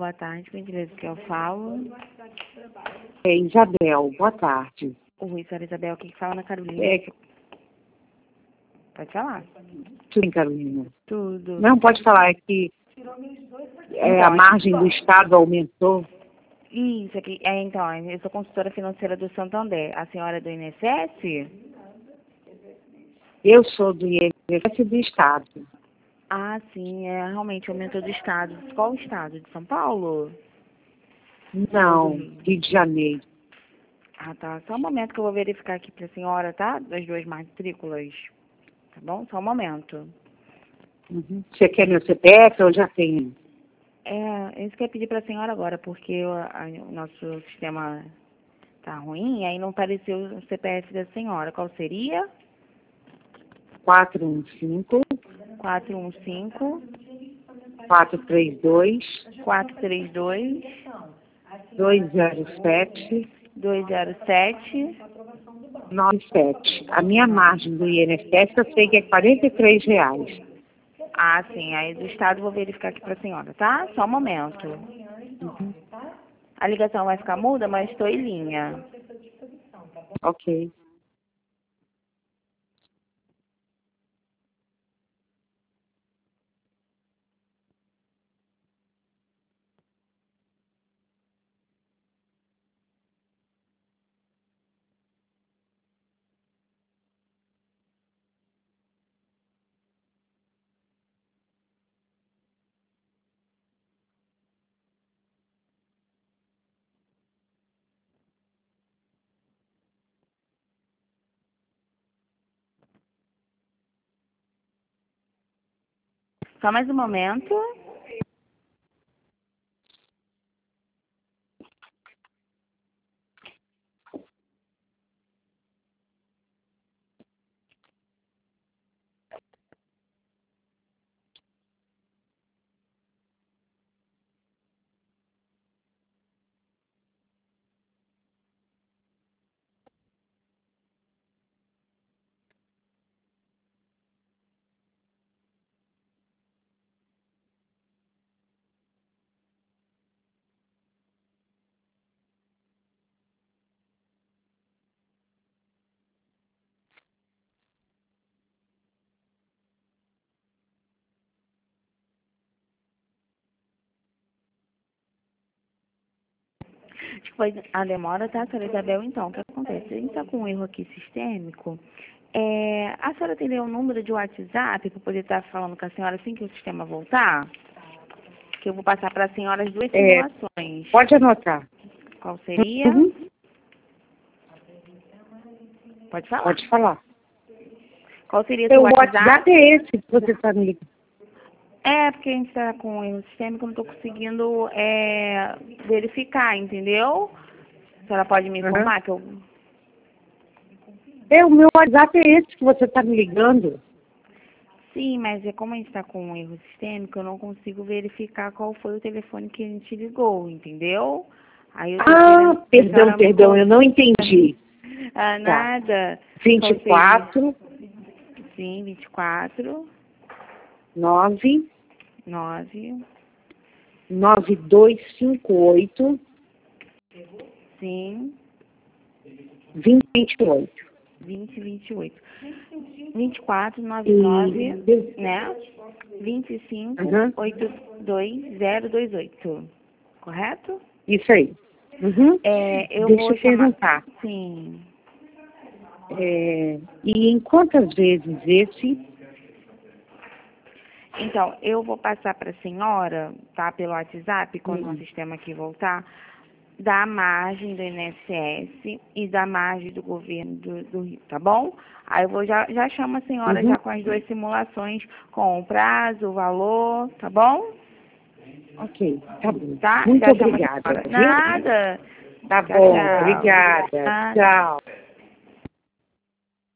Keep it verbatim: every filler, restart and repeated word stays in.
boa tarde, por gentileza, que eu falo. É Isabel, boa tarde. Oi, senhora Isabel, aqui que fala na Carolina. É, Pode falar. tudo bem, Carolina? Tudo. Não, pode falar, é que é, Então, a margem do Estado aumentou. Isso aqui, é, então, eu sou consultora financeira do Santander. A senhora é do I N S S? Eu sou do I N S S do Estado. Ah, sim, é realmente aumentou do estado. Qual o estado? De São Paulo? Não, Rio. Rio de Janeiro. Ah, tá. Só um momento que eu vou verificar aqui pra senhora, tá? Das duas matrículas. Tá bom? Só um momento. Uhum. Você quer meu C P F? Eu já tenho. É, isso que eu ia pedir pra senhora agora, porque o, a- o nosso sistema tá ruim, aí não apareceu o C P F da senhora. Qual seria? quatro um cinco, quatro um cinco, quatro três dois, quatro três dois, dois zero sete, dois zero sete. nove sete. A minha margem do I N S S eu sei que é quarenta e três reais. Ah, sim. Aí do estado eu vou verificar aqui pra senhora, tá? Só um momento. Uhum. A ligação vai ficar muda, mas estou em linha. Ok. Só mais um momento. Foi a demora, tá, senhora Isabel? Então, o que acontece? A gente está com um erro aqui sistêmico. É, a senhora teria um número de WhatsApp para poder estar falando com a senhora assim que o sistema voltar? Que eu vou passar para a senhora as duas É, simulações. pode anotar. Qual seria? Uhum. Pode falar. Pode falar. Qual seria o seu Seu WhatsApp? WhatsApp é esse que você está me ligando. É, porque a gente está com um erro sistêmico, eu não estou conseguindo é, verificar, entendeu? A senhora pode me Uhum. informar que eu... É, o meu WhatsApp é esse que você está me ligando. Sim, mas é como a gente está com um erro sistêmico, eu não consigo verificar qual foi o telefone que a gente ligou, entendeu? Aí eu tô Ah, querendo que a perdão, senhora me perdão, con- eu não entendi. Ah, Tá. nada. vinte Qual e seria? quatro, Sim, vinte e quatro, nove, nove, nove dois cinco oito, sim, vinte e oito. vinte, vinte e oito. vinte e quatro, noventa e E... nove, né? vinte e cinco, Uhum. oitenta e dois, zero vinte e oito. Correto? Isso aí. Uhum. É, eu Deixa vou eu chamar... perguntar. Sim. É, e em quantas vezes esse? Então, eu vou passar para a senhora, tá, pelo WhatsApp, quando o Hum. sistema aqui voltar, da margem do I N S S e da margem do governo do, do Rio, tá bom? Aí eu vou já, já chamo a senhora Uhum. já com as duas simulações, com o prazo, o valor, tá bom? Ok, tá bom. Tá? Muito Já chamo a obrigada, senhora. viu? Nada. Tá Tchau, bom, tchau. obrigada. Nada. Tchau.